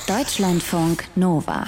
Deutschlandfunk Nova.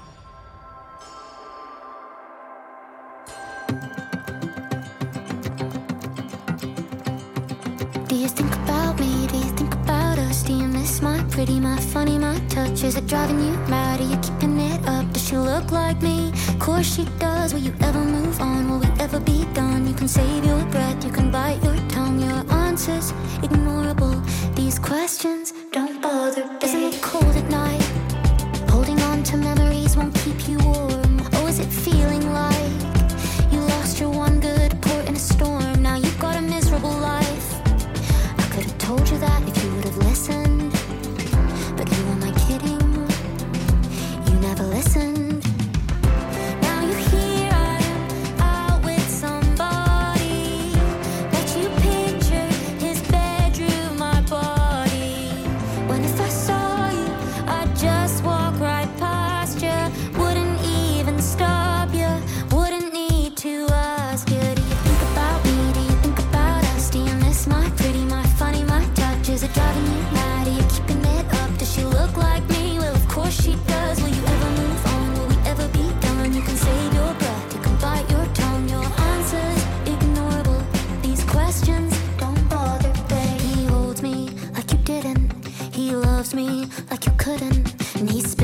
Do you think about me? Do you think about us? Do you miss my pretty, my funny, my touch? Is it driving you mad? Are you keeping it up? Does she look like me? Of course she does. Will you ever move on? Will we ever be done? You can save your breath, you can bite your tongue. Your answers ignorable. These questions don't bother, babe. Isn't it cold at night? Holding on to memories won't keep you warm. Oh, is it feeling like you lost your one good port in a storm? Now you've got a miserable life. I could have told you that if you would have listened. But who am I kidding? You never listened. Now you're here, I am out with somebody. Bet you picture his bedroom, my body. When if I saw you, I'd just walk right past you. Wouldn't even stop you, wouldn't need to ask you. Do you think about me? Do you think about us? Do you miss my pretty, my funny, my touch? Is it driving you mad? Are you keeping it up? Does she look like me? Well, of course she does. Will you ever move on? Will we ever be done? You can save your breath, you can bite your tongue. Your answers ignorable. These questions don't bother, babe. He holds me like you didn't. He loves me like you couldn't. And he's